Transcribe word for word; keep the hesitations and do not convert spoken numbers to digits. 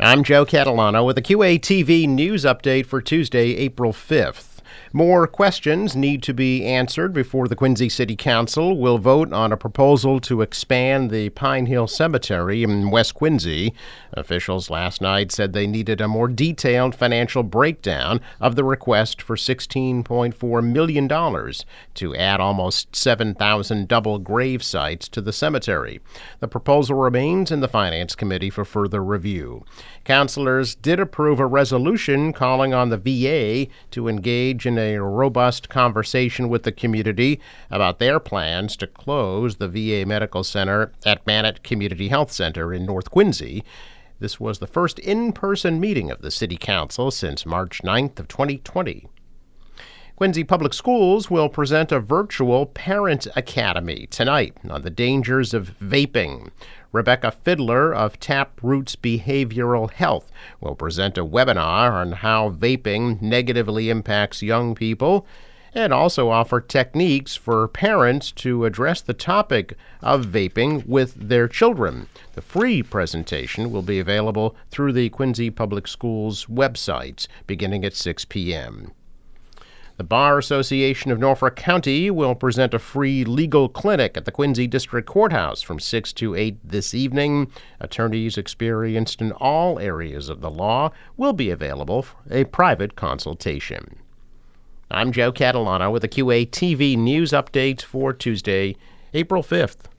I'm Joe Catalano with a Q A T V news update for Tuesday, April fifth. More questions need to be answered before the Quincy City Council will vote on a proposal to expand the Pine Hill Cemetery in West Quincy. Officials last night said they needed a more detailed financial breakdown of the request for sixteen point four million dollars to add almost seven thousand double grave sites to the cemetery. The proposal remains in the Finance Committee for further review. Councilors did approve a resolution calling on the V A to engage in a robust conversation with the community about their plans to close the V A Medical Center at Mannett Community Health Center in North Quincy. This was the first in-person meeting of the City Council since March ninth of twenty twenty. Quincy Public Schools will present a virtual Parent Academy tonight on the dangers of vaping. Rebecca Fiddler of Taproots Behavioral Health will present a webinar on how vaping negatively impacts young people and also offer techniques for parents to address the topic of vaping with their children. The free presentation will be available through the Quincy Public Schools websites beginning at six p.m. The Bar Association of Norfolk County will present a free legal clinic at the Quincy District Courthouse from six to eight this evening. Attorneys experienced in all areas of the law will be available for a private consultation. I'm Joe Catalano with a Q A T V news update for Tuesday, April fifth.